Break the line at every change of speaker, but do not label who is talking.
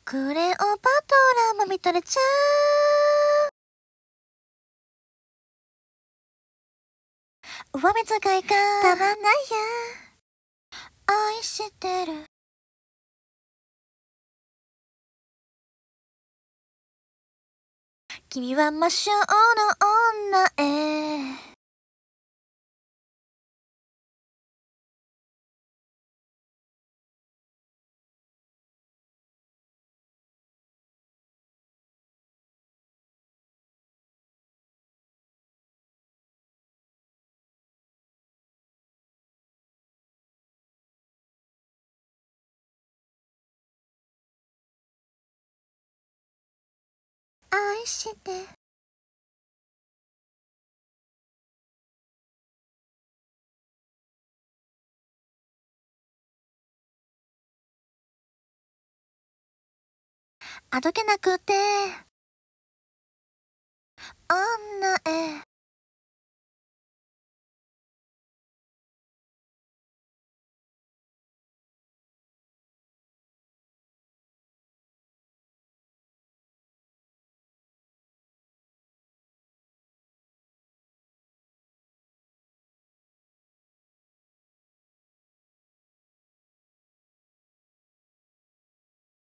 クレオパトラも見とれちゃう。上目遣いがたまんないや。愛してる。君は魔性の女へ。愛してあどけなくて女へ